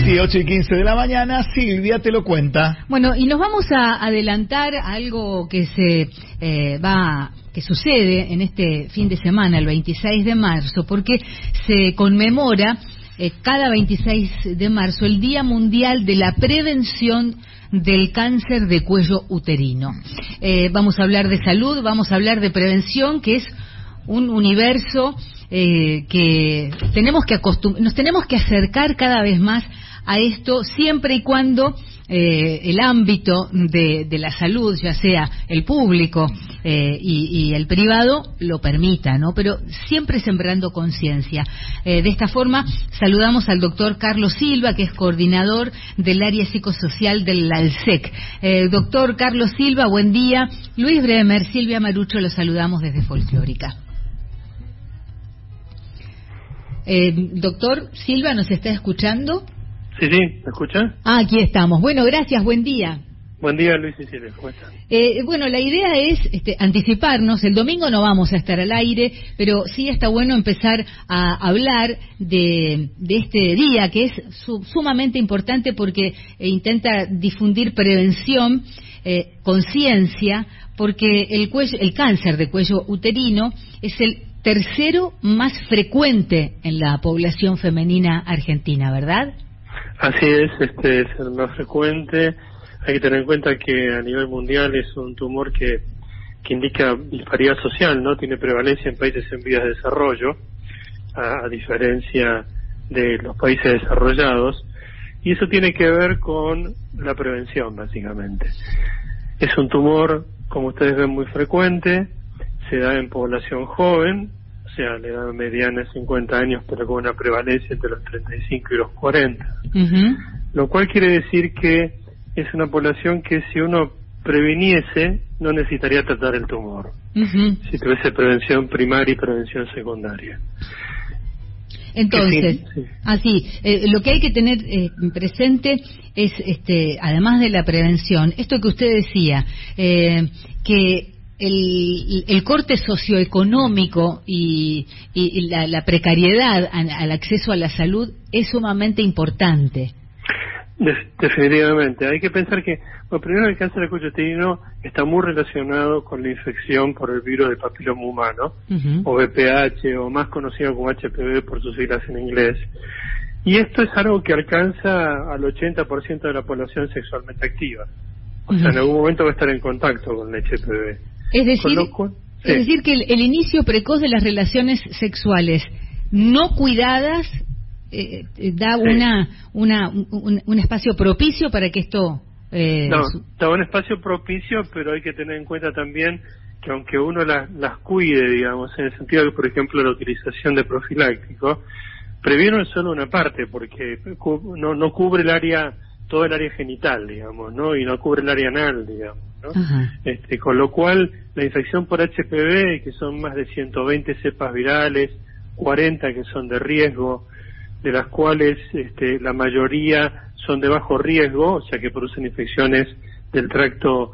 8:15 de la mañana, Silvia te lo cuenta. Bueno, y nos vamos a adelantar a algo que que sucede en este fin de semana, el 26 de marzo, porque se conmemora cada 26 de marzo el Día Mundial de la Prevención del Cáncer de Cuello Uterino. Vamos a hablar de salud, vamos a hablar de prevención, que es un universo que nos tenemos que acercar cada vez más a esto, siempre y cuando el ámbito de la salud, ya sea el público y el privado, lo permita, ¿no? Pero siempre sembrando conciencia. De esta forma, saludamos al doctor Carlos Silva, que es coordinador del área psicosocial del ALSEC. Doctor Carlos Silva, buen día. Luis Bremer, Silvia Marucho, los saludamos desde Folclórica. Doctor Silva, ¿nos está escuchando? Sí, ¿me escucha? Aquí estamos. Bueno, gracias, buen día. Buen día, Luis y Silvia, ¿cómo están? Bueno, la idea es anticiparnos. El domingo no vamos a estar al aire, pero sí está bueno empezar a hablar de este día, que es sumamente importante porque intenta difundir prevención, conciencia, porque el cáncer de cuello uterino es el tercero más frecuente en la población femenina argentina, ¿verdad? Así es, es el más frecuente. Hay que tener en cuenta que a nivel mundial es un tumor que indica disparidad social, ¿no? Tiene prevalencia en países en vías de desarrollo, a diferencia de los países desarrollados, y eso tiene que ver con la prevención, básicamente. Es un tumor, como ustedes ven, muy frecuente, se da en población joven, o sea, la edad mediana es 50 años, pero con una prevalencia entre los 35 y los 40. Uh-huh. Lo cual quiere decir que es una población que si uno previniese, no necesitaría tratar el tumor. Uh-huh. Si tuviese prevención primaria y prevención secundaria. Entonces, lo que hay que tener presente es, además de la prevención, esto que usted decía, que el corte socioeconómico y la precariedad al acceso a la salud es sumamente importante. Definitivamente. Hay que pensar que, primero, el cáncer de cuello uterino está muy relacionado con la infección por el virus del papiloma humano, uh-huh, o VPH, o más conocido como HPV por sus siglas en inglés. Y esto es algo que alcanza al 80% de la población sexualmente activa. O sea, en algún momento va a estar en contacto con el HPV. Es decir, que el inicio precoz de las relaciones sexuales no cuidadas da un espacio propicio para que esto... da un espacio propicio, pero hay que tener en cuenta también que aunque uno las cuide, digamos, en el sentido de, por ejemplo, la utilización de profiláctico, previene solo una parte, porque no cubre todo el área genital, digamos, ¿no? Y no cubre el área anal, digamos, ¿no? Uh-huh. Con lo cual, la infección por HPV, que son más de 120 cepas virales, 40 que son de riesgo, de las cuales la mayoría son de bajo riesgo, o sea que producen infecciones del tracto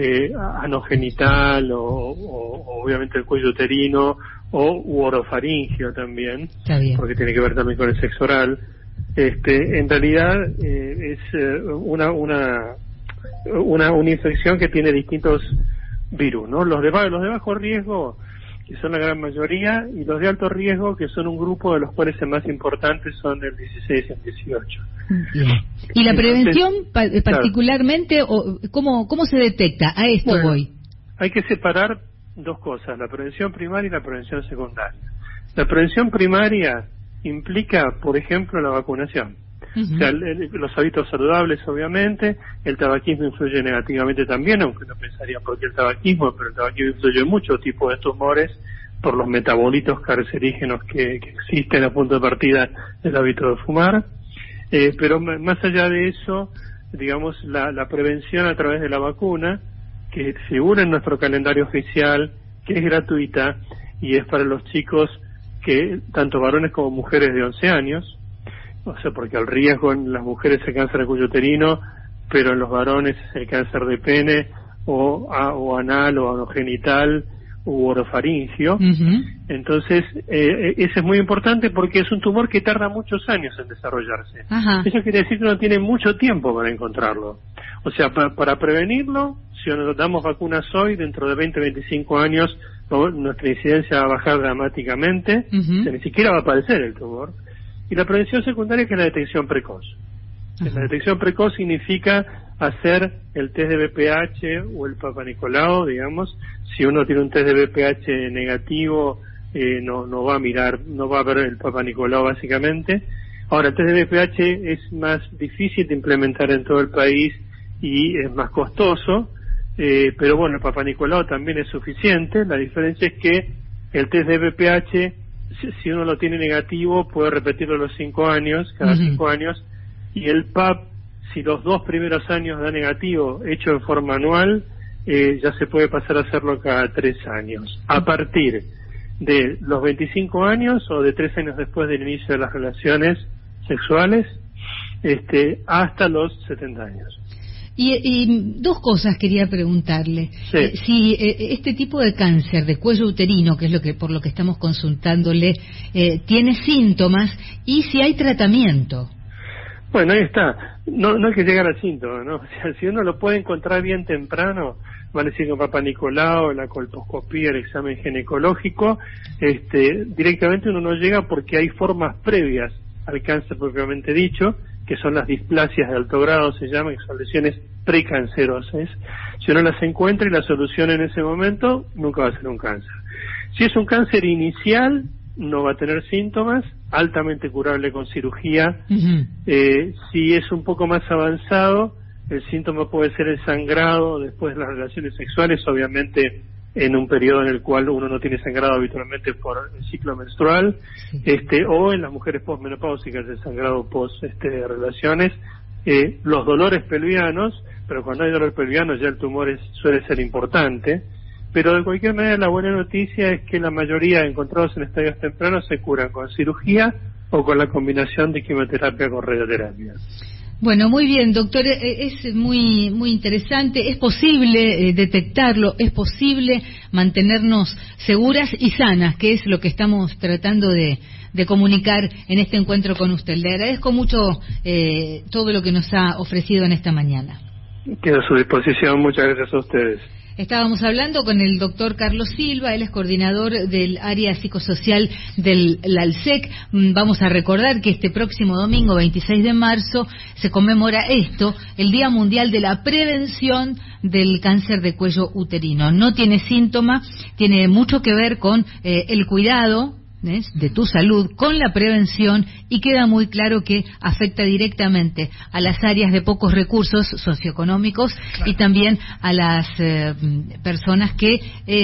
anogenital o obviamente el cuello uterino u orofaringio también, porque tiene que ver también con el sexo oral. En realidad es una infección que tiene distintos virus, ¿no? Los de bajo riesgo, que son la gran mayoría, y los de alto riesgo, que son un grupo de los cuales el más importante son el 16 y el 18. Bien. ¿Y la prevención particularmente, cómo se detecta? A esto voy. Hay que separar dos cosas, la prevención primaria y la prevención secundaria. La prevención primaria implica, por ejemplo, la vacunación. Uh-huh. O sea, los hábitos saludables, obviamente, el tabaquismo influye negativamente también, aunque no pensaría por qué el tabaquismo, pero el tabaquismo influye en muchos tipos de tumores por los metabolitos cancerígenos que existen a punto de partida del hábito de fumar. Pero más allá de eso, digamos, la prevención a través de la vacuna, que figura en nuestro calendario oficial, que es gratuita y es para los chicos que tanto varones como mujeres de 11 años, o sea, porque el riesgo en las mujeres es el cáncer de cuello uterino, pero en los varones es el cáncer de pene o anal o anogenital u orofaringio. Entonces, eso es muy importante porque es un tumor que tarda muchos años en desarrollarse. Eso quiere decir que uno tiene mucho tiempo para encontrarlo. O sea, para prevenirlo, si nos damos vacunas hoy, dentro de 20-25 años, nuestra incidencia va a bajar dramáticamente, o sea, ni siquiera va a aparecer el tumor. Y la prevención secundaria, que es la detección precoz. La detección precoz significa hacer el test de BPH o el Papa Nicolau, digamos. Si uno tiene un test de BPH negativo, no va a ver el Papa Nicolau básicamente. Ahora, el test de BPH es más difícil de implementar en todo el país y es más costoso, pero bueno, el Papa Nicolau también es suficiente. La diferencia es que el test de BPH, si uno lo tiene negativo, puede repetirlo los 5 años, cada 5 años, y el PAP, si los 2 primeros años da negativo, hecho en forma anual, ya se puede pasar a hacerlo cada 3 años. A partir de los 25 años o de 3 años después del inicio de las relaciones sexuales, hasta los 70 años. Y 2 cosas quería preguntarle. Si este tipo de cáncer de cuello uterino, que es por lo que estamos consultándole, tiene síntomas y si hay tratamiento. Bueno, ahí está. No hay que llegar al síntoma, ¿no? O sea, si uno lo puede encontrar bien temprano, vale decir con Papa Nicolau, la colposcopía, el examen ginecológico, directamente uno no llega porque hay formas previas al cáncer propiamente dicho, que son las displasias de alto grado, se llaman, que son lesiones precancerosas. Si uno las encuentra y las soluciona en ese momento, nunca va a ser un cáncer. Si es un cáncer inicial, no va a tener síntomas, altamente curable con cirugía. Si es un poco más avanzado, el síntoma puede ser el sangrado después de las relaciones sexuales, obviamente en un periodo en el cual uno no tiene sangrado habitualmente por el ciclo menstrual, o en las mujeres posmenopáusicas, el sangrado post relaciones, los dolores pelvianos, pero cuando hay dolor pelviano ya el tumor suele ser importante. Pero de cualquier manera la buena noticia es que la mayoría encontrados en estadios tempranos se curan con cirugía o con la combinación de quimioterapia con radioterapia. Bueno, muy bien, doctor, es muy interesante. Es posible detectarlo, es posible mantenernos seguras y sanas, que es lo que estamos tratando de comunicar en este encuentro con usted. Le agradezco mucho todo lo que nos ha ofrecido en esta mañana. Quedo a su disposición, muchas gracias a ustedes. Estábamos hablando con el doctor Carlos Silva, él es coordinador del área psicosocial del ALSEC. Vamos a recordar que este próximo domingo, 26 de marzo, se conmemora el Día Mundial de la Prevención del Cáncer de Cuello Uterino. No tiene síntoma, tiene mucho que ver con el cuidado de tu salud con la prevención y queda muy claro que afecta directamente a las áreas de pocos recursos socioeconómicos y también a las personas que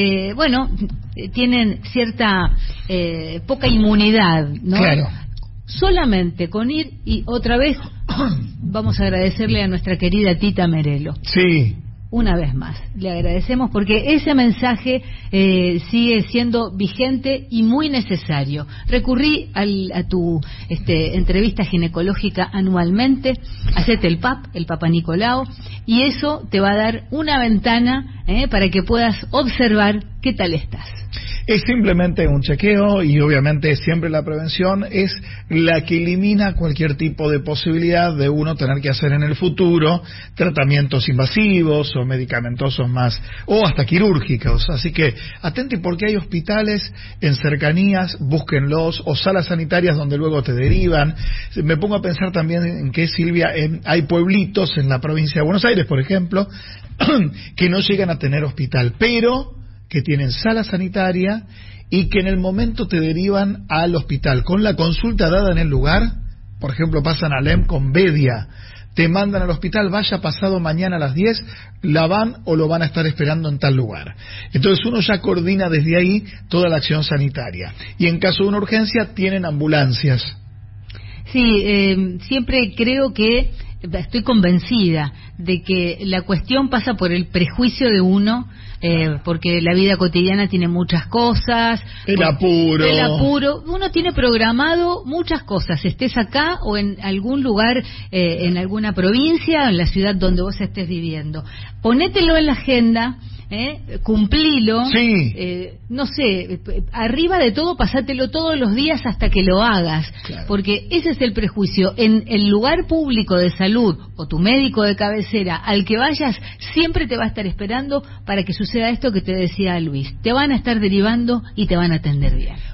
tienen cierta poca inmunidad, ¿no? Claro. Solamente con ir y otra vez vamos a agradecerle a nuestra querida Tita Merelo. Sí. Una vez más, le agradecemos porque ese mensaje sigue siendo vigente y muy necesario. Recurrí a tu entrevista ginecológica anualmente, hacete el PAP, el Papa Nicolau, y eso te va a dar una ventana para que puedas observar qué tal estás. Es simplemente un chequeo y obviamente siempre la prevención es la que elimina cualquier tipo de posibilidad de uno tener que hacer en el futuro tratamientos invasivos o medicamentosos más o hasta quirúrgicos. Así que atente porque hay hospitales en cercanías, búsquenlos, o salas sanitarias donde luego te derivan. Me pongo a pensar también en que, Silvia, hay pueblitos en la provincia de Buenos Aires, por ejemplo, que no llegan a tener hospital, pero que tienen sala sanitaria y que en el momento te derivan al hospital con la consulta dada en el lugar. Por ejemplo, pasan a LEM con Bedia, te mandan al hospital, vaya pasado mañana a las 10, la van o lo van a estar esperando en tal lugar. Entonces uno ya coordina desde ahí toda la acción sanitaria y en caso de una urgencia tienen ambulancias. Sí, siempre creo que estoy convencida de que la cuestión pasa por el prejuicio de uno, porque la vida cotidiana tiene muchas cosas. El apuro. Uno tiene programado muchas cosas, estés acá o en algún lugar, en alguna provincia, en la ciudad donde vos estés viviendo. Ponételo en la agenda, cumplilo, sí. No sé, arriba de todo, pasátelo todos los días hasta que lo hagas, claro. Porque ese es el prejuicio. En el lugar público de salud o tu médico de cabecera al que vayas, siempre te va a estar esperando para que suceda esto que te decía Luis. Te van a estar derivando y te van a atender bien.